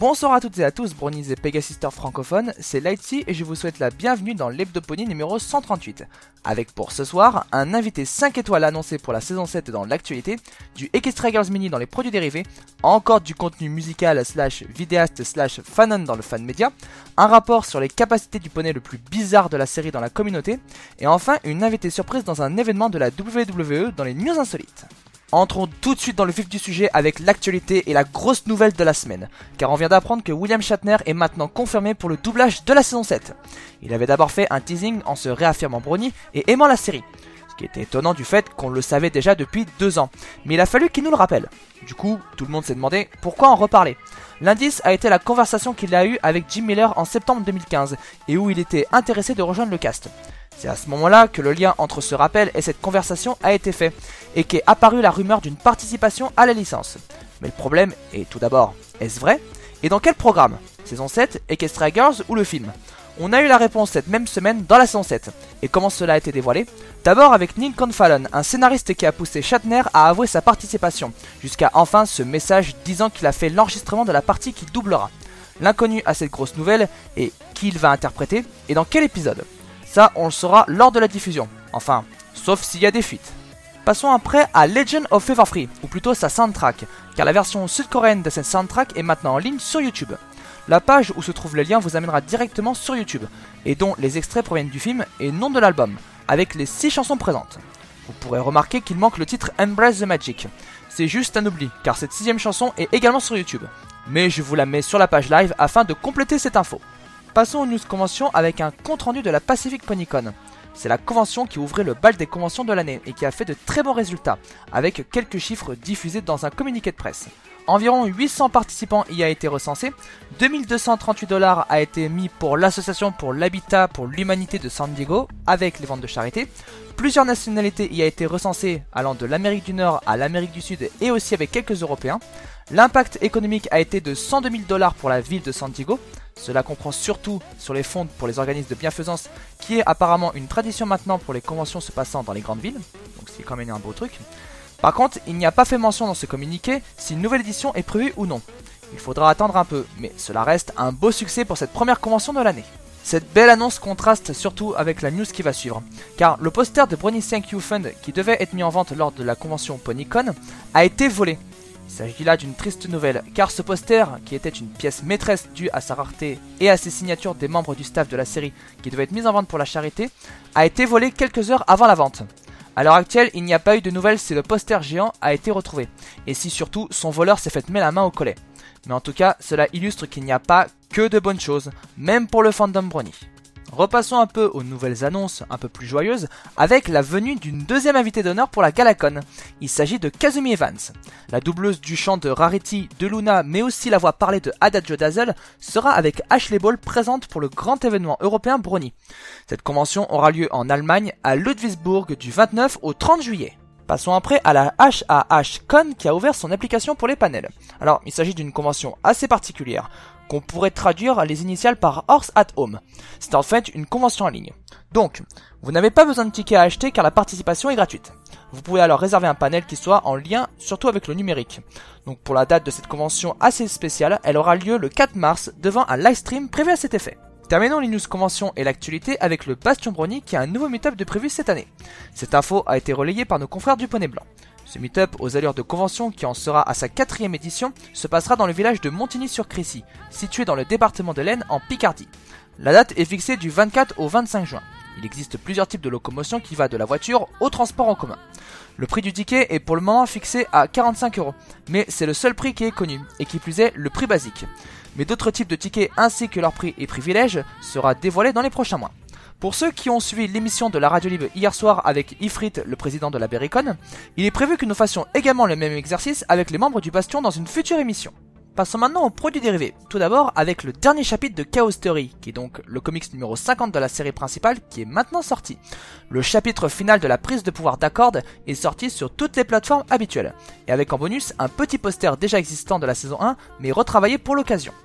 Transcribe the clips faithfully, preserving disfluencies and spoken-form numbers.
Bonsoir à toutes et à tous, Bronies et Pegasisters francophones, c'est Lightsy et je vous souhaite la bienvenue dans l'Hebdopony numéro cent trente-huit. Avec pour ce soir, un invité cinq étoiles annoncé pour la saison sept dans l'actualité, du Equestria Girls Mini dans les produits dérivés, encore du contenu musical slash vidéaste slash fanon dans le fan média, un rapport sur les capacités du poney le plus bizarre de la série dans la communauté, et enfin une invitée surprise dans un événement de la W W E dans les news insolites. Entrons tout de suite dans le vif du sujet avec l'actualité et la grosse nouvelle de la semaine, car on vient d'apprendre que William Shatner est maintenant confirmé pour le doublage de la saison sept. Il avait d'abord fait un teasing en se réaffirmant Brony et aimant la série, ce qui était étonnant du fait qu'on le savait déjà depuis deux ans, mais il a fallu qu'il nous le rappelle. Du coup, tout le monde s'est demandé pourquoi en reparler. L'indice a été la conversation qu'il a eue avec Jim Miller en septembre deux mille quinze, et où il était intéressé de rejoindre le cast. C'est à ce moment-là que le lien entre ce rappel et cette conversation a été fait, et qu'est apparue la rumeur d'une participation à la licence. Mais le problème est tout d'abord, est-ce vrai? Et dans quel programme? Saison sept, Equestria Girls ou le film? On a eu la réponse cette même semaine dans la saison sept. Et comment cela a été dévoilé? D'abord avec Nick Conlon, un scénariste qui a poussé Shatner à avouer sa participation, jusqu'à enfin ce message disant qu'il a fait l'enregistrement de la partie qu'il doublera. L'inconnu à cette grosse nouvelle est qui il va interpréter et dans quel épisode. Ça, on le saura lors de la diffusion. Enfin, sauf s'il y a des fuites. Passons après à Legend of Feverfree, ou plutôt sa soundtrack, car la version sud-coréenne de cette soundtrack est maintenant en ligne sur YouTube. La page où se trouve le lien vous amènera directement sur YouTube, et dont les extraits proviennent du film et non de l'album, avec les six chansons présentes. Vous pourrez remarquer qu'il manque le titre Embrace the Magic. C'est juste un oubli, car cette sixième chanson est également sur YouTube. Mais je vous la mets sur la page live afin de compléter cette info. Passons aux news conventions avec un compte rendu de la Pacific Ponycon. C'est la convention qui ouvrait le bal des conventions de l'année et qui a fait de très bons résultats, avec quelques chiffres diffusés dans un communiqué de presse. Environ huit cents participants y a été recensés, deux mille deux cent trente-huit dollars a été mis pour l'association pour l'habitat pour l'humanité de San Diego avec les ventes de charité, plusieurs nationalités y a été recensées allant de l'Amérique du Nord à l'Amérique du Sud et aussi avec quelques Européens. L'impact économique a été de cent deux mille dollars pour la ville de San Diego. Cela comprend surtout sur les fonds pour les organismes de bienfaisance, qui est apparemment une tradition maintenant pour les conventions se passant dans les grandes villes, donc c'est quand même un beau truc. Par contre, il n'y a pas fait mention dans ce communiqué si une nouvelle édition est prévue ou non. Il faudra attendre un peu, mais cela reste un beau succès pour cette première convention de l'année. Cette belle annonce contraste surtout avec la news qui va suivre, car le poster de Brony Thank You Fund qui devait être mis en vente lors de la convention Ponycon a été volé. Il s'agit là d'une triste nouvelle, car ce poster, qui était une pièce maîtresse due à sa rareté et à ses signatures des membres du staff de la série qui devait être mise en vente pour la charité, a été volé quelques heures avant la vente. A l'heure actuelle, il n'y a pas eu de nouvelles si le poster géant a été retrouvé, et si surtout son voleur s'est fait mettre la main au collet. Mais en tout cas, cela illustre qu'il n'y a pas que de bonnes choses, même pour le fandom Brony. Repassons un peu aux nouvelles annonces un peu plus joyeuses avec la venue d'une deuxième invitée d'honneur pour la Galacon. Il s'agit de Kazumi Evans. La doubleuse du chant de Rarity, de Luna mais aussi la voix parlée de Adagio Dazzle sera avec Ashley Ball présente pour le grand événement européen Brony. Cette convention aura lieu en Allemagne à Ludwigsburg du vingt-neuf au trente juillet. Passons après à la H A H Con qui a ouvert son application pour les panels. Alors, il s'agit d'une convention assez particulière, qu'on pourrait traduire les initiales par Horse at Home. C'est en fait une convention en ligne. Donc, vous n'avez pas besoin de tickets à acheter car la participation est gratuite. Vous pouvez alors réserver un panel qui soit en lien surtout avec le numérique. Donc pour la date de cette convention assez spéciale, elle aura lieu le quatre mars devant un live stream prévu à cet effet. Terminons les news conventions et l'actualité avec le Bastion Brony qui a un nouveau meet-up de prévu cette année. Cette info a été relayée par nos confrères du Poney Blanc. Ce meet-up aux allures de convention qui en sera à sa quatrième édition se passera dans le village de Montigny-sur-Crécy, situé dans le département de l'Aisne en Picardie. La date est fixée du vingt-quatre au vingt-cinq juin. Il existe plusieurs types de locomotion qui va de la voiture au transport en commun. Le prix du ticket est pour le moment fixé à quarante-cinq euros, mais c'est le seul prix qui est connu, et qui plus est le prix basique. Mais d'autres types de tickets ainsi que leur prix et privilèges sera dévoilé dans les prochains mois. Pour ceux qui ont suivi l'émission de la Radio Libre hier soir avec Ifrit, le président de la Berrycon, il est prévu que nous fassions également le même exercice avec les membres du Bastion dans une future émission. Passons maintenant aux produits dérivés. Tout d'abord avec le dernier chapitre de Chaos Theory, qui est donc le comics numéro cinquante de la série principale qui est maintenant sorti. Le chapitre final de la prise de pouvoir d'Accord est sorti sur toutes les plateformes habituelles, et avec en bonus un petit poster déjà existant de la saison un, mais retravaillé pour l'occasion.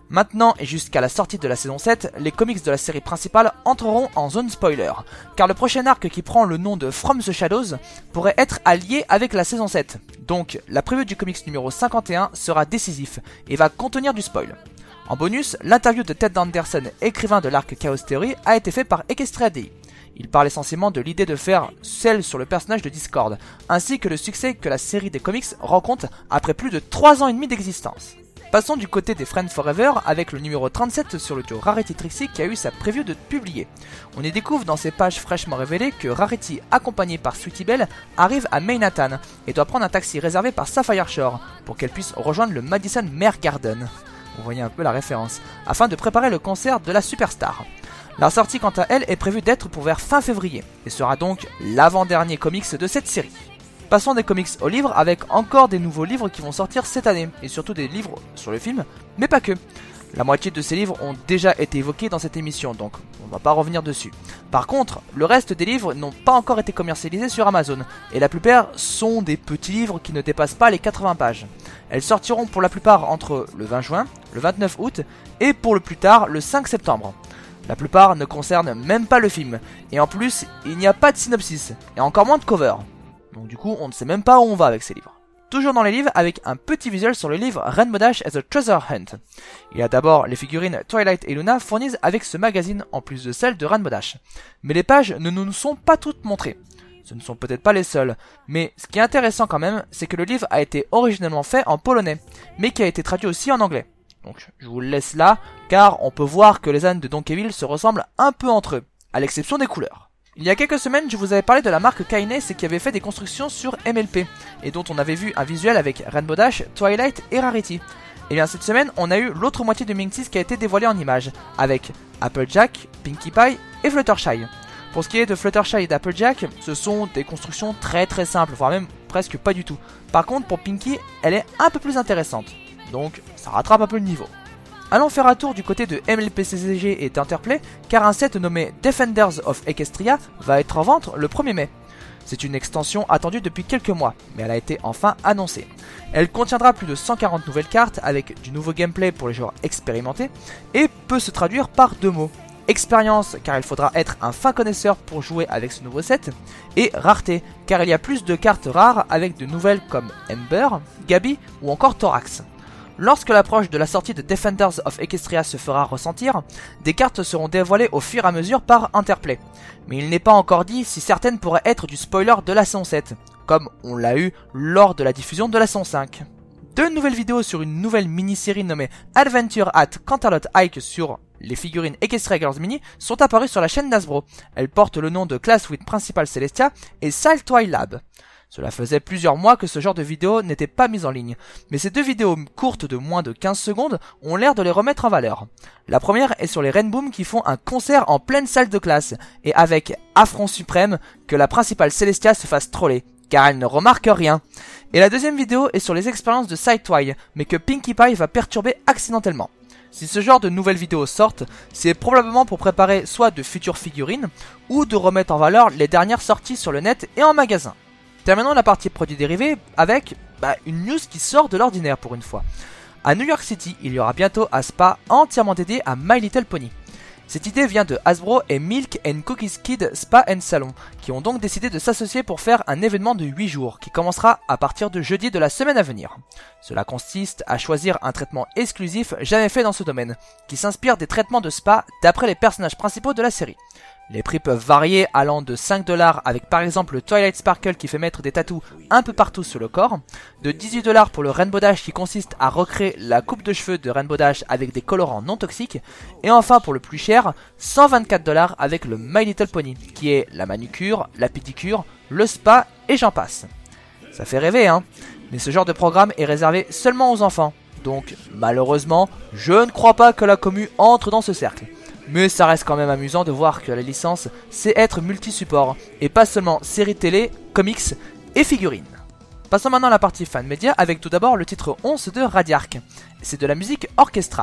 Maintenant et jusqu'à la sortie de la saison sept, les comics de la série principale entreront en zone spoiler, car le prochain arc qui prend le nom de From the Shadows pourrait être allié avec la saison sept. Donc la preview du comics numéro cinquante et un sera décisif et va contenir du spoil. En bonus, l'interview de Ted Anderson, écrivain de l'arc Chaos Theory, a été fait par Equestria Dei. Il parle essentiellement de l'idée de faire celle sur le personnage de Discord, ainsi que le succès que la série des comics rencontre après plus de trois ans et demi d'existence. Passons du côté des Friends Forever avec le numéro trente-sept sur le duo Rarity Trixie qui a eu sa preview de publier. On y découvre dans ces pages fraîchement révélées que Rarity, accompagné par Sweetie Belle, arrive à Manhattan et doit prendre un taxi réservé par Sapphire Shore pour qu'elle puisse rejoindre le Madison Mere Garden. Vous voyez un peu la référence, afin de préparer le concert de la superstar. La sortie quant à elle est prévue d'être pour vers fin février et sera donc l'avant-dernier comics de cette série. Passons des comics aux livres avec encore des nouveaux livres qui vont sortir cette année et surtout des livres sur le film, mais pas que. La moitié de ces livres ont déjà été évoqués dans cette émission, donc on ne va pas revenir dessus. Par contre, le reste des livres n'ont pas encore été commercialisés sur Amazon, et la plupart sont des petits livres qui ne dépassent pas les quatre-vingts pages. Elles sortiront pour la plupart entre le vingt juin, le vingt-neuf août, et pour le plus tard, le cinq septembre. La plupart ne concernent même pas le film, et en plus, il n'y a pas de synopsis, et encore moins de cover. Donc du coup, on ne sait même pas où on va avec ces livres. Toujours dans les livres, avec un petit visuel sur le livre Rainbow Dash as a Treasure Hunt. Il y a d'abord les figurines Twilight et Luna fournies avec ce magazine en plus de celles de Rainbow Dash. Mais les pages ne nous sont pas toutes montrées. Ce ne sont peut-être pas les seules, mais ce qui est intéressant quand même, c'est que le livre a été originellement fait en polonais, mais qui a été traduit aussi en anglais. Donc je vous le laisse là, car on peut voir que les ânes de Donkeyville se ressemblent un peu entre eux, à l'exception des couleurs. Il y a quelques semaines, je vous avais parlé de la marque Kines qui avait fait des constructions sur M L P, et dont on avait vu un visuel avec Rainbow Dash, Twilight et Rarity. Et bien cette semaine, on a eu l'autre moitié de Minxis qui a été dévoilée en images, avec Applejack, Pinkie Pie et Fluttershy. Pour ce qui est de Fluttershy et d'Applejack, ce sont des constructions très très simples, voire même presque pas du tout. Par contre, pour Pinkie, elle est un peu plus intéressante, donc ça rattrape un peu le niveau. Allons faire un tour du côté de M L P C C G et d'Interplay, car un set nommé Defenders of Equestria va être en vente le premier mai. C'est une extension attendue depuis quelques mois, mais elle a été enfin annoncée. Elle contiendra plus de cent quarante nouvelles cartes avec du nouveau gameplay pour les joueurs expérimentés et peut se traduire par deux mots. Expérience, car il faudra être un fin connaisseur pour jouer avec ce nouveau set, et rareté, car il y a plus de cartes rares avec de nouvelles comme Ember, Gabi ou encore Thorax. Lorsque l'approche de la sortie de Defenders of Equestria se fera ressentir, des cartes seront dévoilées au fur et à mesure par Interplay. Mais il n'est pas encore dit si certaines pourraient être du spoiler de la saison sept, comme on l'a eu lors de la diffusion de la saison cinq. Deux nouvelles vidéos sur une nouvelle mini-série nommée Adventure at Canterlot Hike sur les figurines Equestria Girls Mini sont apparues sur la chaîne Hasbro. Elles portent le nom de Class with Principal Celestia et Saltwile Lab. Cela faisait plusieurs mois que ce genre de vidéos n'était pas mis en ligne, mais ces deux vidéos courtes de moins de quinze secondes ont l'air de les remettre en valeur. La première est sur les Rainboom qui font un concert en pleine salle de classe, et avec affront suprême que la principale Celestia se fasse troller, car elle ne remarque rien. Et la deuxième vidéo est sur les expériences de Sidetwile, mais que Pinkie Pie va perturber accidentellement. Si ce genre de nouvelles vidéos sortent, c'est probablement pour préparer soit de futures figurines, ou de remettre en valeur les dernières sorties sur le net et en magasin. Terminons la partie produits dérivés avec bah, une news qui sort de l'ordinaire pour une fois. À New York City, il y aura bientôt un spa entièrement dédié à My Little Pony. Cette idée vient de Hasbro et Milk and Cookies Kid Spa and Salon, qui ont donc décidé de s'associer pour faire un événement de huit jours, qui commencera à partir de jeudi de la semaine à venir. Cela consiste à choisir un traitement exclusif jamais fait dans ce domaine, qui s'inspire des traitements de spa d'après les personnages principaux de la série. Les prix peuvent varier allant de cinq dollars avec par exemple le Twilight Sparkle qui fait mettre des tatous un peu partout sur le corps, de dix-huit dollars pour le Rainbow Dash qui consiste à recréer la coupe de cheveux de Rainbow Dash avec des colorants non toxiques, et enfin pour le plus cher, cent vingt-quatre dollars avec le My Little Pony qui est la manucure, la pédicure, le spa et j'en passe. Ça fait rêver hein, mais ce genre de programme est réservé seulement aux enfants, donc malheureusement je ne crois pas que la commu entre dans ce cercle. Mais ça reste quand même amusant de voir que la licence sait être multi-support, et pas seulement séries télé, comics et figurines. Passons maintenant à la partie fan média avec tout d'abord le titre onze de Radiark. C'est de la musique orchestrale.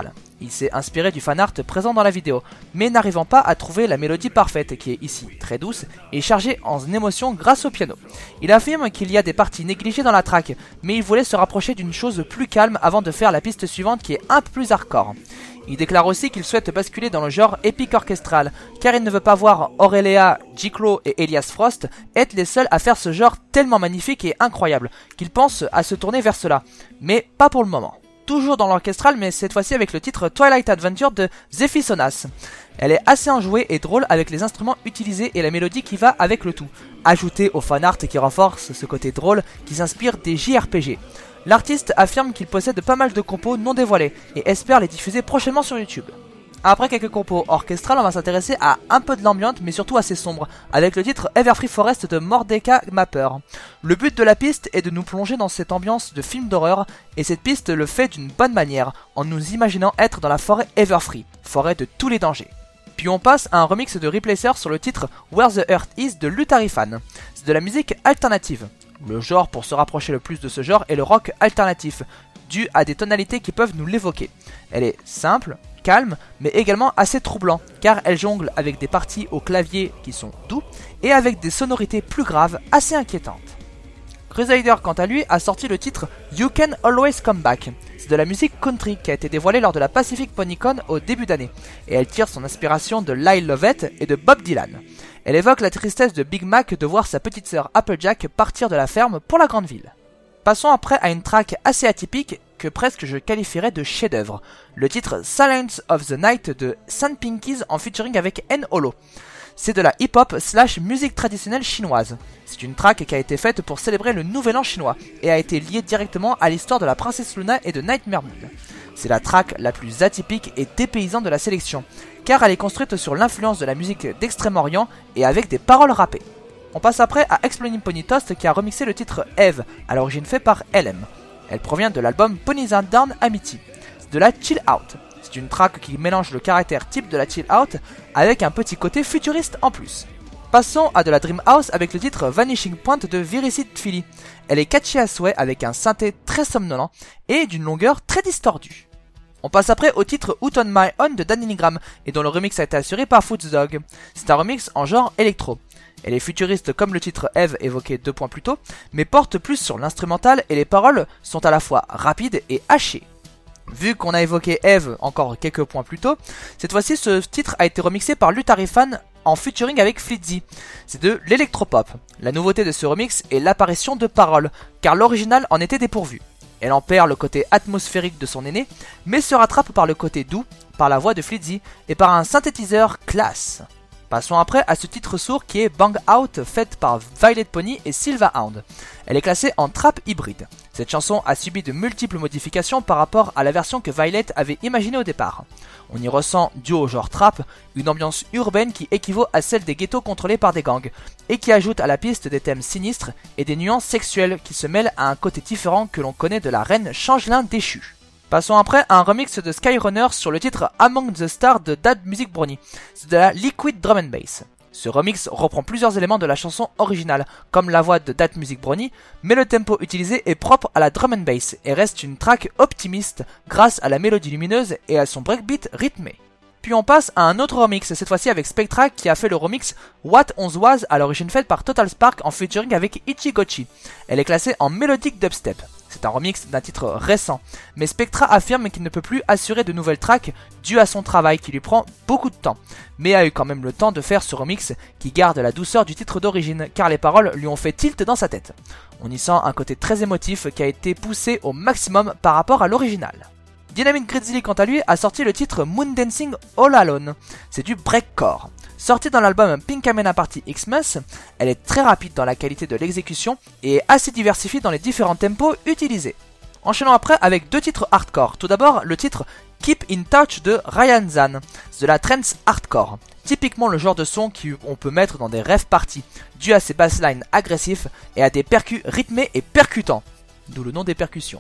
Il s'est inspiré du fanart présent dans la vidéo, mais n'arrivant pas à trouver la mélodie parfaite, qui est ici très douce et chargée en émotion grâce au piano. Il affirme qu'il y a des parties négligées dans la track, mais il voulait se rapprocher d'une chose plus calme avant de faire la piste suivante qui est un peu plus hardcore. Il déclare aussi qu'il souhaite basculer dans le genre épique orchestral, car il ne veut pas voir Aurelia, J-Clo et Elias Frost être les seuls à faire ce genre tellement magnifique et incroyable, qu'il pense à se tourner vers cela, mais pas pour le moment. Toujours dans l'orchestral, mais cette fois-ci avec le titre Twilight Adventure de Zephysonas. Elle est assez enjouée et drôle avec les instruments utilisés et la mélodie qui va avec le tout, ajoutée au fanart qui renforce ce côté drôle qui s'inspire des J R P G. L'artiste affirme qu'il possède pas mal de compos non dévoilés et espère les diffuser prochainement sur YouTube. Après quelques compos orchestrales, on va s'intéresser à un peu de l'ambiance mais surtout assez sombre, avec le titre Everfree Forest de Mordecai Mapper. Le but de la piste est de nous plonger dans cette ambiance de film d'horreur, et cette piste le fait d'une bonne manière, en nous imaginant être dans la forêt Everfree, forêt de tous les dangers. Puis on passe à un remix de Replacer sur le titre Where the Earth Is de Lutarifan. C'est de la musique alternative. Le genre pour se rapprocher le plus de ce genre est le rock alternatif, dû à des tonalités qui peuvent nous l'évoquer. Elle est simple, calme, mais également assez troublant, car elle jongle avec des parties au clavier qui sont doux, et avec des sonorités plus graves, assez inquiétantes. Crusader, quant à lui, a sorti le titre You Can Always Come Back. C'est de la musique country qui a été dévoilée lors de la Pacific PonyCon au début d'année, et elle tire son inspiration de Lyle Lovett et de Bob Dylan. Elle évoque la tristesse de Big Mac de voir sa petite sœur Applejack partir de la ferme pour la grande ville. Passons après à une track assez atypique que presque je qualifierais de chef-d'œuvre, le titre Silence of the Night de Sun Pinkies en featuring avec N-Holo. C'est de la hip-hop slash musique traditionnelle chinoise. C'est une track qui a été faite pour célébrer le nouvel an chinois et a été liée directement à l'histoire de la princesse Luna et de Nightmare Moon. C'est la track la plus atypique et dépaysante de la sélection, car elle est construite sur l'influence de la musique d'Extrême-Orient et avec des paroles rappées. On passe après à Exploding Pony Toast qui a remixé le titre Eve, à l'origine fait par L M. Elle provient de l'album Ponies and Down Amity. C'est de la chill out. C'est une track qui mélange le caractère type de la chill out avec un petit côté futuriste en plus. Passons à de la Dream House avec le titre Vanishing Point de Viricid Philly. Elle est catchy à souhait avec un synthé très somnolent et d'une longueur très distordue. On passe après au titre Out on My Own de Dan Ingram et dont le remix a été assuré par Footsdog. C'est un remix en genre électro. Elle est futuriste comme le titre Eve évoqué deux points plus tôt, mais porte plus sur l'instrumental et les paroles sont à la fois rapides et hachées. Vu qu'on a évoqué Eve encore quelques points plus tôt, cette fois-ci ce titre a été remixé par Lutarifan en featuring avec Flitzy. C'est de l'électropop. La nouveauté de ce remix est l'apparition de paroles, car l'original en était dépourvu. Elle en perd le côté atmosphérique de son aîné, mais se rattrape par le côté doux, par la voix de Flitzy et par un synthétiseur classe. Passons après à ce titre sourd qui est Bang Out, faite par Violet Pony et Silvahound. Elle est classée en trap hybride. Cette chanson a subi de multiples modifications par rapport à la version que Violet avait imaginée au départ. On y ressent, dû au genre trap, une ambiance urbaine qui équivaut à celle des ghettos contrôlés par des gangs, et qui ajoute à la piste des thèmes sinistres et des nuances sexuelles qui se mêlent à un côté différent que l'on connaît de la reine Changelin déchue. Passons après à un remix de Skyrunner sur le titre Among the Stars de Dad Music Brownie. C'est de la liquid drum and bass. Ce remix reprend plusieurs éléments de la chanson originale, comme la voix de Dad Music Brownie, mais le tempo utilisé est propre à la drum and bass et reste une track optimiste grâce à la mélodie lumineuse et à son breakbeat rythmé. Puis on passe à un autre remix, cette fois-ci avec Spectra qui a fait le remix What On Was à l'origine faite par Total Spark en featuring avec Ichigochi. Elle est classée en mélodique dubstep. C'est un remix d'un titre récent, mais Spectra affirme qu'il ne peut plus assurer de nouvelles tracks dû à son travail qui lui prend beaucoup de temps, mais a eu quand même le temps de faire ce remix qui garde la douceur du titre d'origine car les paroles lui ont fait tilt dans sa tête. On y sent un côté très émotif qui a été poussé au maximum par rapport à l'original. Dynamite Grizzly quant à lui a sorti le titre Moon Dancing All Alone, c'est du breakcore. Sortie dans l'album Pink Amena Party Xmas, elle est très rapide dans la qualité de l'exécution et est assez diversifiée dans les différents tempos utilisés. Enchaînons après avec deux titres hardcore. Tout d'abord, le titre Keep in Touch de Ryan Zan, de la trance hardcore. Typiquement le genre de son qu'on peut mettre dans des rave parties, dû à ses basslines agressifs et à des percus rythmés et percutants. D'où le nom des percussions.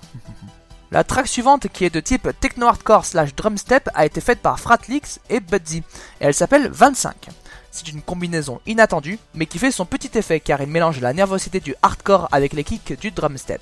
La track suivante, qui est de type techno-hardcore slash drumstep, a été faite par Fratlix et Budzy, et elle s'appelle vingt-cinq. C'est une combinaison inattendue, mais qui fait son petit effet car il mélange la nervosité du hardcore avec les kicks du drumstep.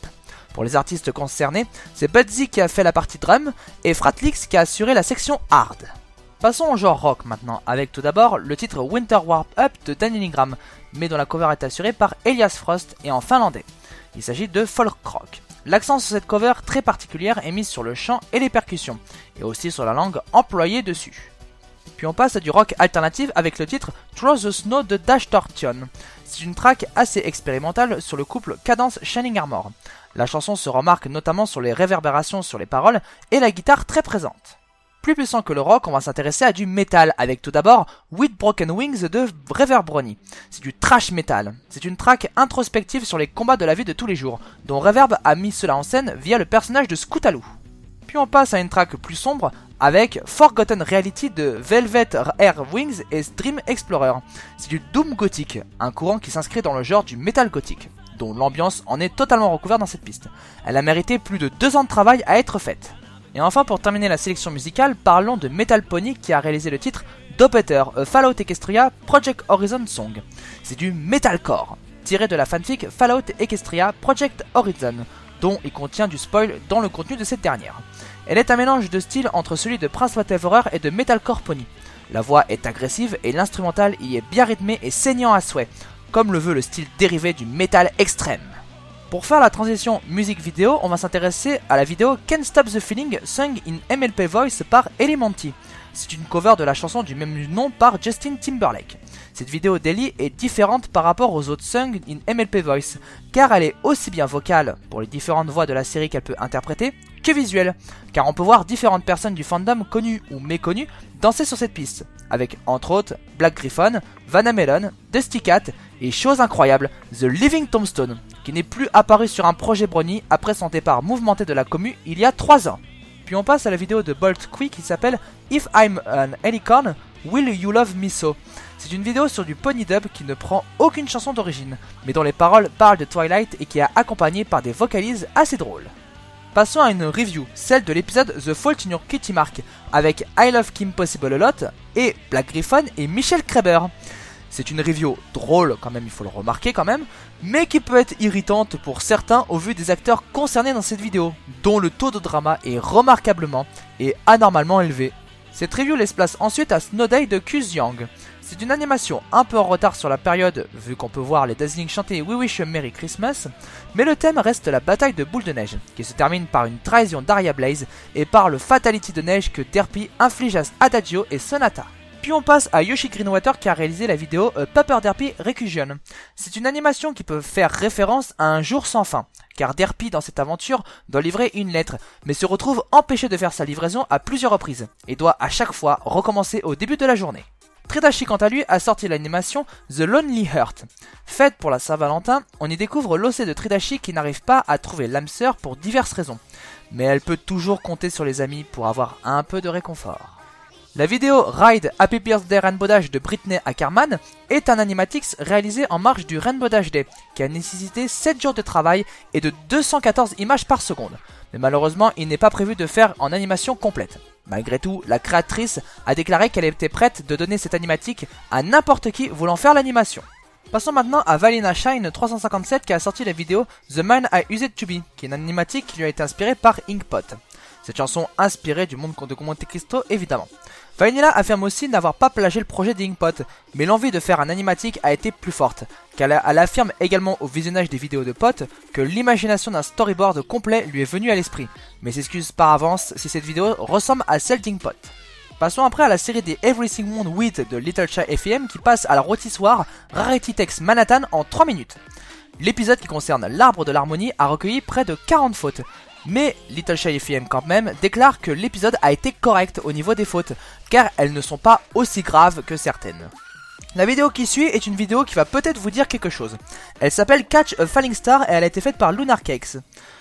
Pour les artistes concernés, c'est Budsy qui a fait la partie drum et Fratlix qui a assuré la section hard. Passons au genre rock maintenant, avec tout d'abord le titre Winter Warp Up de Daniel Ingram, mais dont la cover est assurée par Elias Frost et en finlandais. Il s'agit de folk rock. L'accent sur cette cover très particulière est mis sur le chant et les percussions, et aussi sur la langue employée dessus. Puis on passe à du rock alternatif avec le titre Through the Snow de Dash Tortion. C'est une track assez expérimentale sur le couple Cadence Shining Armor. La chanson se remarque notamment sur les réverbérations sur les paroles et la guitare très présente. Plus puissant que le rock, on va s'intéresser à du metal avec tout d'abord With Broken Wings de Reverb Brony. C'est du trash metal. C'est une track introspective sur les combats de la vie de tous les jours, dont Reverb a mis cela en scène via le personnage de Scootaloo. Puis on passe à une track plus sombre avec Forgotten Reality de Velvet Air Wings et Dream Explorer. C'est du doom gothique, un courant qui s'inscrit dans le genre du metal gothique, dont l'ambiance en est totalement recouverte dans cette piste. Elle a mérité plus de deux ans de travail à être faite. Et enfin, pour terminer la sélection musicale, parlons de Metal Pony qui a réalisé le titre Dopeter, a Fallout Equestria Project Horizon Song. C'est du metalcore, tiré de la fanfic Fallout Equestria Project Horizon, dont il contient du spoil dans le contenu de cette dernière. Elle est un mélange de style entre celui de Prince Whatever et de Metalcore Pony. La voix est agressive et l'instrumental y est bien rythmé et saignant à souhait, comme le veut le style dérivé du metal extrême. Pour faire la transition musique-vidéo, on va s'intéresser à la vidéo Can't Stop the Feeling sung in M L P Voice par Elementy. C'est une cover de la chanson du même nom par Justin Timberlake. Cette vidéo d'Ellie est différente par rapport aux autres sung in M L P Voice, car elle est aussi bien vocale pour les différentes voix de la série qu'elle peut interpréter, que visuelle, car on peut voir différentes personnes du fandom connues ou méconnues danser sur cette piste, avec entre autres Black Griffon, Vanna Melon, Dusty Cat et chose incroyable, The Living Tombstone, qui n'est plus apparu sur un projet Brony après son départ mouvementé de la commu il y a trois ans. Puis on passe à la vidéo de Bolt Quick qui s'appelle If I'm an Alicorn, Will You Love Me So. C'est une vidéo sur du pony dub qui ne prend aucune chanson d'origine, mais dont les paroles parlent de Twilight et qui est accompagnée par des vocalises assez drôles. Passons à une review, celle de l'épisode The Fault in Your Cutie Mark, avec I Love Kim Possible a Lot et Black Griffon et Michelle Kreber. C'est une review drôle quand même, il faut le remarquer quand même, mais qui peut être irritante pour certains au vu des acteurs concernés dans cette vidéo, dont le taux de drama est remarquablement et anormalement élevé. Cette review laisse place ensuite à Snow Day de Cus Young. C'est une animation un peu en retard sur la période, vu qu'on peut voir les Dazzling chanter We Wish a Merry Christmas, mais le thème reste la bataille de Boule de Neige, qui se termine par une trahison d'Arya Blaze et par le Fatality de Neige que Derpy inflige à Adagio et Sonata. Puis on passe à Yoshi Greenwater qui a réalisé la vidéo A Paper Derpy Recusion. C'est une animation qui peut faire référence à un jour sans fin, car Derpy dans cette aventure doit livrer une lettre, mais se retrouve empêché de faire sa livraison à plusieurs reprises, et doit à chaque fois recommencer au début de la journée. Tridashi quant à lui a sorti l'animation The Lonely Heart. Faite pour la Saint-Valentin, on y découvre l'O C de Tridashi qui n'arrive pas à trouver l'âme sœur pour diverses raisons, mais elle peut toujours compter sur les amis pour avoir un peu de réconfort. La vidéo Ride Happy Birthday Rainbow Dash de Britney Ackerman est un animatix réalisé en marge du Rainbow Dash Day qui a nécessité sept jours de travail et de deux cent quatorze images par seconde. Mais malheureusement, il n'est pas prévu de faire en animation complète. Malgré tout, la créatrice a déclaré qu'elle était prête de donner cette animatique à n'importe qui voulant faire l'animation. Passons maintenant à Valina Shine trois cent cinquante-sept qui a sorti la vidéo The Man I Used to Be, qui est une animatique qui lui a été inspirée par Inkpot. Cette chanson inspirée du monde de Monte Cristo évidemment. Vanilla affirme aussi n'avoir pas plagié le projet d'Inkpot, mais l'envie de faire un animatique a été plus forte, car elle affirme également au visionnage des vidéos de Pot que l'imagination d'un storyboard complet lui est venue à l'esprit, mais s'excuse par avance si cette vidéo ressemble à celle d'Inkpot. Passons après à la série des Everything Won't Wait de Little Shy F M qui passe à la rôtissoire Rarity Text Manhattan en trois minutes. L'épisode qui concerne l'arbre de l'harmonie a recueilli près de quarante fautes. Mais Little Shy F M quand même déclare que l'épisode a été correct au niveau des fautes, car elles ne sont pas aussi graves que certaines. La vidéo qui suit est une vidéo qui va peut-être vous dire quelque chose. Elle s'appelle Catch a Falling Star et elle a été faite par Lunar Cakes.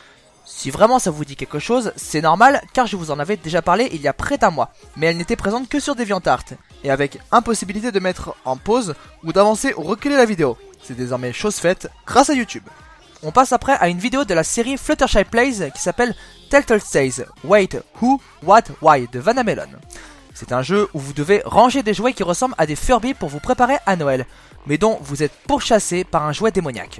Si vraiment ça vous dit quelque chose, c'est normal car je vous en avais déjà parlé il y a près d'un mois, mais elle n'était présente que sur DeviantArt, et avec impossibilité de mettre en pause ou d'avancer ou reculer la vidéo. C'est désormais chose faite grâce à YouTube. On passe après à une vidéo de la série Fluttershy Plays qui s'appelle Telltale Tales Wait, Who, What, Why de Vanna Melon. C'est un jeu où vous devez ranger des jouets qui ressemblent à des Furby pour vous préparer à Noël, mais dont vous êtes pourchassé par un jouet démoniaque.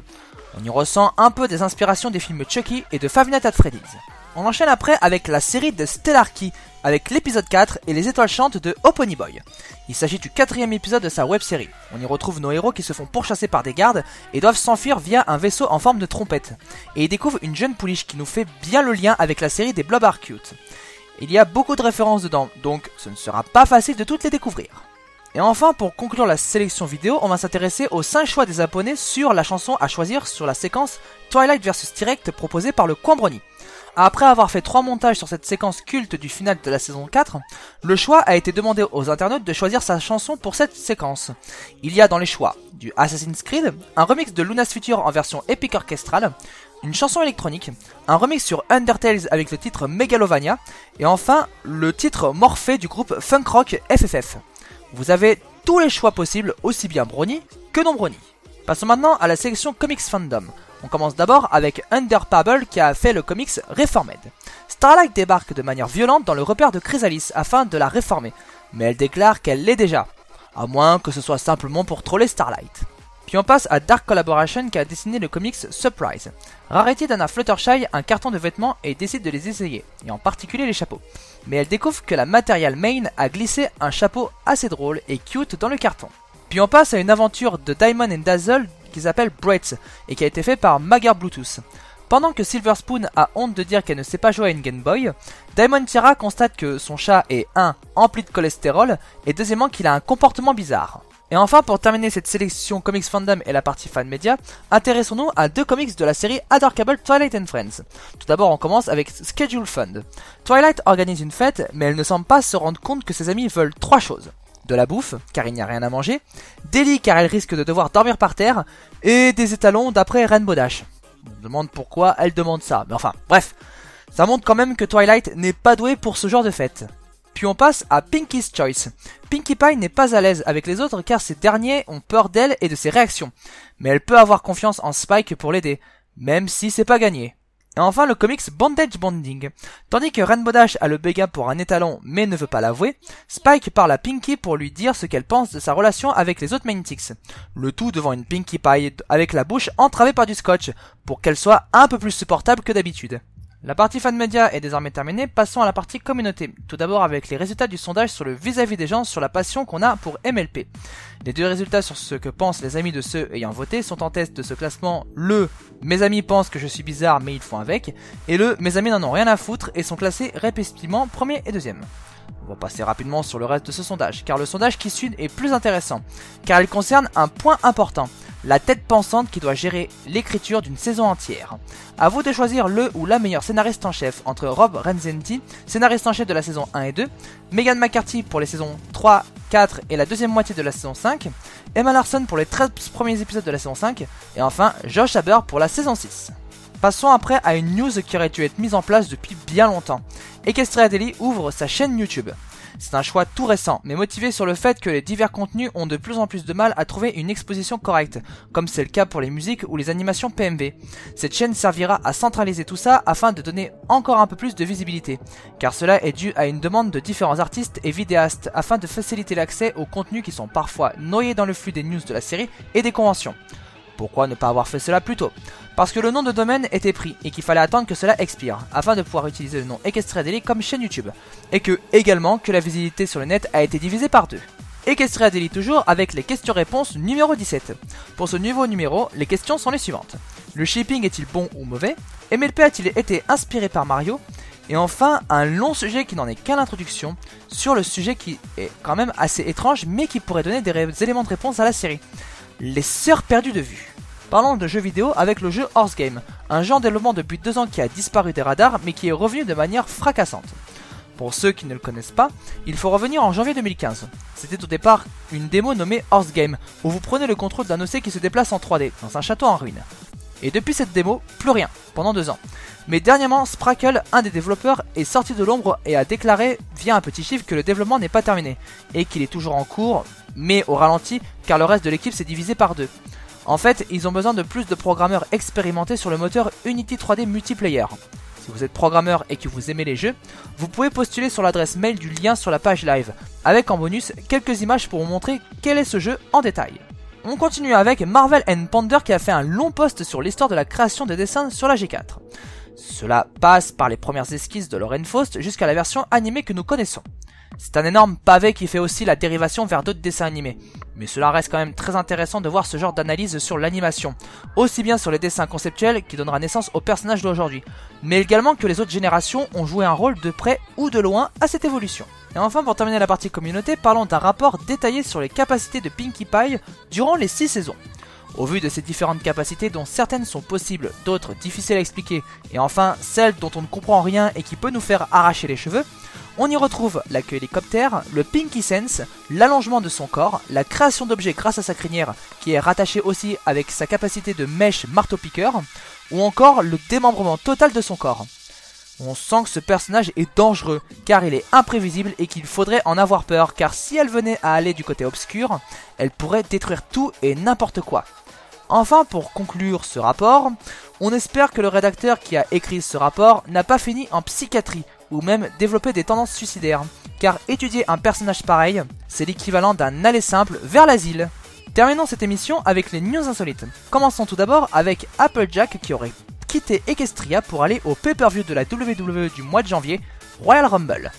On y ressent un peu des inspirations des films Chucky et de Five Nights at Freddy's. On enchaîne après avec la série de Stellar Key, avec l'épisode quatre et les étoiles chantes de Opony Boy. Il s'agit du quatrième épisode de sa web-série. On y retrouve nos héros qui se font pourchasser par des gardes et doivent s'enfuir via un vaisseau en forme de trompette. Et ils découvrent une jeune pouliche qui nous fait bien le lien avec la série des Blob Are Cute. Il y a beaucoup de références dedans, donc ce ne sera pas facile de toutes les découvrir. Et enfin, pour conclure la sélection vidéo, on va s'intéresser aux cinq choix des abonnés sur la chanson à choisir sur la séquence Twilight versus. Direct proposée par le Coin Brony. Après avoir fait trois montages sur cette séquence culte du final de la saison quatre, le choix a été demandé aux internautes de choisir sa chanson pour cette séquence. Il y a dans les choix du Assassin's Creed, un remix de Luna's Future en version épique orchestrale, une chanson électronique, un remix sur Undertale avec le titre Megalovania, et enfin le titre Morphée du groupe Funk Rock F F F. Vous avez tous les choix possibles, aussi bien Brony que non Brony. Passons maintenant à la sélection Comics Fandom. On commence d'abord avec Underpable qui a fait le comics Reformed. Starlight débarque de manière violente dans le repère de Chrysalis afin de la réformer, mais elle déclare qu'elle l'est déjà, à moins que ce soit simplement pour troller Starlight. Puis on passe à Dark Collaboration qui a dessiné le comics Surprise. Rarity donne à Fluttershy un carton de vêtements et décide de les essayer, et en particulier les chapeaux. Mais elle découvre que la Material Main a glissé un chapeau assez drôle et cute dans le carton. Puis on passe à une aventure de Diamond and Dazzle qui s'appelle Braids et qui a été fait par Magar Bluetooth. Pendant que Silver Spoon a honte de dire qu'elle ne sait pas jouer à une Game Boy, Diamond Tiara constate que son chat est un empli de cholestérol et deuxièmement qu'il a un comportement bizarre. Et enfin, pour terminer cette sélection Comics Fandom et la partie fan média, intéressons-nous à deux comics de la série Adorkable Twilight and Friends. Tout d'abord, on commence avec Schedule Fund. Twilight organise une fête, mais elle ne semble pas se rendre compte que ses amis veulent trois choses. De la bouffe, car il n'y a rien à manger, des lits car elle risque de devoir dormir par terre, et des étalons d'après Rainbow Dash. On se demande pourquoi elle demande ça, mais enfin, bref. Ça montre quand même que Twilight n'est pas douée pour ce genre de fête. Puis on passe à Pinky's Choice. Pinkie Pie n'est pas à l'aise avec les autres car ces derniers ont peur d'elle et de ses réactions. Mais elle peut avoir confiance en Spike pour l'aider, même si c'est pas gagné. Et enfin le comics Bondage Bonding. Tandis que Rainbow Dash a le béguin pour un étalon mais ne veut pas l'avouer, Spike parle à Pinkie pour lui dire ce qu'elle pense de sa relation avec les autres Mantics. Le tout devant une Pinkie Pie avec la bouche entravée par du scotch pour qu'elle soit un peu plus supportable que d'habitude. La partie fan média est désormais terminée, passons à la partie communauté. Tout d'abord avec les résultats du sondage sur le vis-à-vis des gens sur la passion qu'on a pour M L P. Les deux résultats sur ce que pensent les amis de ceux ayant voté sont en test de ce classement le « Mes amis pensent que je suis bizarre mais ils font avec » et le « Mes amis n'en ont rien à foutre » et sont classés respectivement premier et deuxième. On va passer rapidement sur le reste de ce sondage, car le sondage qui suit est plus intéressant, car il concerne un point important, la tête pensante qui doit gérer l'écriture d'une saison entière. A vous de choisir le ou la meilleure scénariste en chef entre Rob Renzenti, scénariste en chef de la saison un et deux, Megan McCarthy pour les saisons trois, quatre et la deuxième moitié de la saison cinq, Emma Larson pour les treize premiers épisodes de la saison cinq, et enfin Josh Haber pour la saison six. Passons après à une news qui aurait dû être mise en place depuis bien longtemps. Equestria Daily ouvre sa chaîne YouTube. C'est un choix tout récent, mais motivé sur le fait que les divers contenus ont de plus en plus de mal à trouver une exposition correcte, comme c'est le cas pour les musiques ou les animations P M V. Cette chaîne servira à centraliser tout ça afin de donner encore un peu plus de visibilité, car cela est dû à une demande de différents artistes et vidéastes afin de faciliter l'accès aux contenus qui sont parfois noyés dans le flux des news de la série et des conventions. Pourquoi ne pas avoir fait cela plus tôt? Parce que le nom de domaine était pris et qu'il fallait attendre que cela expire afin de pouvoir utiliser le nom Equestria Daily comme chaîne YouTube, et que également que la visibilité sur le net a été divisée par deux. Equestria Daily toujours avec les questions-réponses numéro dix-sept. Pour ce nouveau numéro, les questions sont les suivantes. Le shipping est-il bon ou mauvais? M L P a-t-il été inspiré par Mario? Et enfin, un long sujet qui n'en est qu'à l'introduction, sur le sujet qui est quand même assez étrange mais qui pourrait donner des éléments de réponse à la série. Les sœurs perdues de vue. Parlons de jeux vidéo avec le jeu Horse Game, un jeu en développement depuis deux ans qui a disparu des radars mais qui est revenu de manière fracassante. Pour ceux qui ne le connaissent pas, il faut revenir en janvier deux mille quinze. C'était au départ une démo nommée Horse Game, où vous prenez le contrôle d'un O C qui se déplace en trois D, dans un château en ruine. Et depuis cette démo, plus rien, pendant deux ans. Mais dernièrement, Sprackle, un des développeurs, est sorti de l'ombre et a déclaré via un petit chiffre que le développement n'est pas terminé, et qu'il est toujours en cours, mais au ralenti, car le reste de l'équipe s'est divisé par deux. En fait, ils ont besoin de plus de programmeurs expérimentés sur le moteur Unity trois D Multiplayer. Si vous êtes programmeur et que vous aimez les jeux, vous pouvez postuler sur l'adresse mail du lien sur la page live, avec en bonus quelques images pour vous montrer quel est ce jeu en détail. On continue avec Marvel and Ponder qui a fait un long post sur l'histoire de la création des dessins sur la G quatre. Cela passe par les premières esquisses de Lauren Faust jusqu'à la version animée que nous connaissons. C'est un énorme pavé qui fait aussi la dérivation vers d'autres dessins animés. Mais cela reste quand même très intéressant de voir ce genre d'analyse sur l'animation, aussi bien sur les dessins conceptuels qui donnera naissance aux personnages d'aujourd'hui, mais également que les autres générations ont joué un rôle de près ou de loin à cette évolution. Et enfin, pour terminer la partie communauté, parlons d'un rapport détaillé sur les capacités de Pinkie Pie durant les six saisons. Au vu de ces différentes capacités dont certaines sont possibles, d'autres difficiles à expliquer, et enfin celles dont on ne comprend rien et qui peut nous faire arracher les cheveux, on y retrouve la queue hélicoptère, le Pinky Sense, l'allongement de son corps, la création d'objets grâce à sa crinière qui est rattachée aussi avec sa capacité de mèche marteau-piqueur, ou encore le démembrement total de son corps. On sent que ce personnage est dangereux car il est imprévisible et qu'il faudrait en avoir peur car si elle venait à aller du côté obscur, elle pourrait détruire tout et n'importe quoi. Enfin, pour conclure ce rapport, on espère que le rédacteur qui a écrit ce rapport n'a pas fini en psychiatrie ou même développé des tendances suicidaires, car étudier un personnage pareil, c'est l'équivalent d'un aller simple vers l'asile. Terminons cette émission avec les news insolites. Commençons tout d'abord avec Applejack qui aurait quitté Equestria pour aller au pay-per-view de la W W E du mois de janvier, Royal Rumble.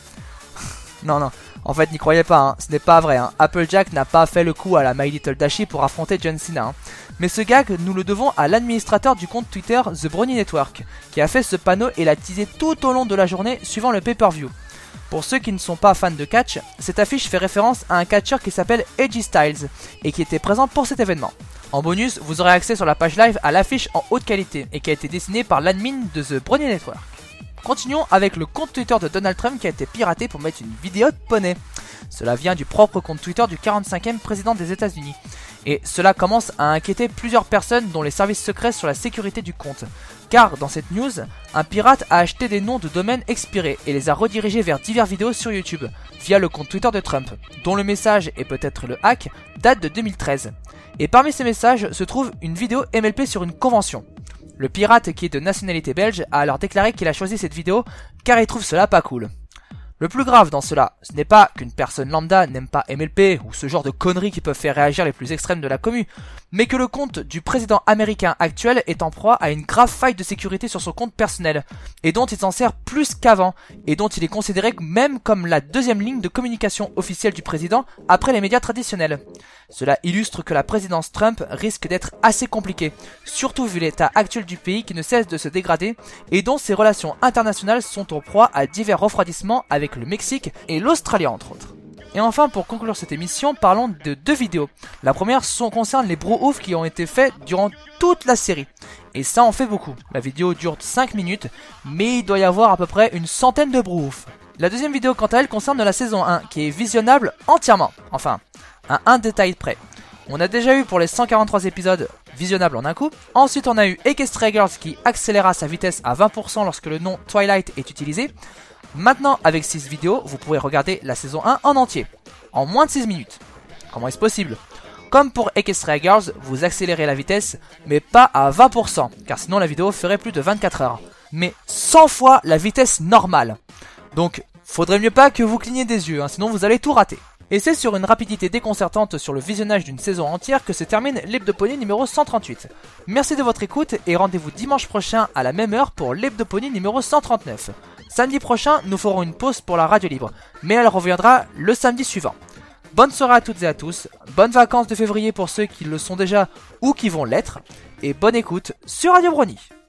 Non, non, en fait n'y croyez pas, hein. Ce n'est pas vrai, hein. Applejack n'a pas fait le coup à la My Little Dashie pour affronter John Cena. Hein. Mais ce gag, nous le devons à l'administrateur du compte Twitter The Brony Network, qui a fait ce panneau et l'a teasé tout au long de la journée suivant le pay-per-view. Pour ceux qui ne sont pas fans de catch, cette affiche fait référence à un catcheur qui s'appelle A J Styles et qui était présent pour cet événement. En bonus, vous aurez accès sur la page live à l'affiche en haute qualité et qui a été dessinée par l'admin de The Brony Network. Continuons avec le compte Twitter de Donald Trump qui a été piraté pour mettre une vidéo de poney. Cela vient du propre compte Twitter du quarante-cinquième président des États-Unis. Et cela commence à inquiéter plusieurs personnes dont les services secrets sur la sécurité du compte. Car dans cette news, un pirate a acheté des noms de domaines expirés et les a redirigés vers divers vidéos sur YouTube via le compte Twitter de Trump, dont le message et peut-être le hack date de deux mille treize. Et parmi ces messages se trouve une vidéo M L P sur une convention. Le pirate, qui est de nationalité belge, a alors déclaré qu'il a choisi cette vidéo car il trouve cela pas cool. Le plus grave dans cela, ce n'est pas qu'une personne lambda n'aime pas M L P ou ce genre de conneries qui peuvent faire réagir les plus extrêmes de la commu, mais que le compte du président américain actuel est en proie à une grave faille de sécurité sur son compte personnel, et dont il s'en sert plus qu'avant, et dont il est considéré même comme la deuxième ligne de communication officielle du président après les médias traditionnels. Cela illustre que la présidence Trump risque d'être assez compliquée, surtout vu l'état actuel du pays qui ne cesse de se dégrader, et dont ses relations internationales sont en proie à divers refroidissements avec le Mexique et l'Australie entre autres. Et enfin, pour conclure cette émission, parlons de deux vidéos. La première sont, concerne les bro-ouf qui ont été faits durant toute la série. Et ça en fait beaucoup. La vidéo dure cinq minutes, mais il doit y avoir à peu près une centaine de bro-ouf. La deuxième vidéo quant à elle concerne la saison un, qui est visionnable entièrement. Enfin, à un détail près. On a déjà eu pour les cent quarante-trois épisodes visionnables en un coup. Ensuite on a eu Equestria Girls qui accéléra sa vitesse à vingt pour cent lorsque le nom Twilight est utilisé. Maintenant, avec six vidéos, vous pourrez regarder la saison un en entier, en moins de six minutes. Comment est-ce possible? Comme pour Equestria Girls, vous accélérez la vitesse, mais pas à vingt pour cent, car sinon la vidéo ferait plus de vingt-quatre heures. Mais cent fois la vitesse normale. Donc, faudrait mieux pas que vous cligniez des yeux, hein, sinon vous allez tout rater. Et c'est sur une rapidité déconcertante sur le visionnage d'une saison entière que se termine l'Hebdopony numéro cent trente-huit. Merci de votre écoute et rendez-vous dimanche prochain à la même heure pour l'Hebdopony numéro cent trente-neuf. Samedi prochain, nous ferons une pause pour la radio libre, mais elle reviendra le samedi suivant. Bonne soirée à toutes et à tous, bonnes vacances de février pour ceux qui le sont déjà ou qui vont l'être, et bonne écoute sur Radio Brony.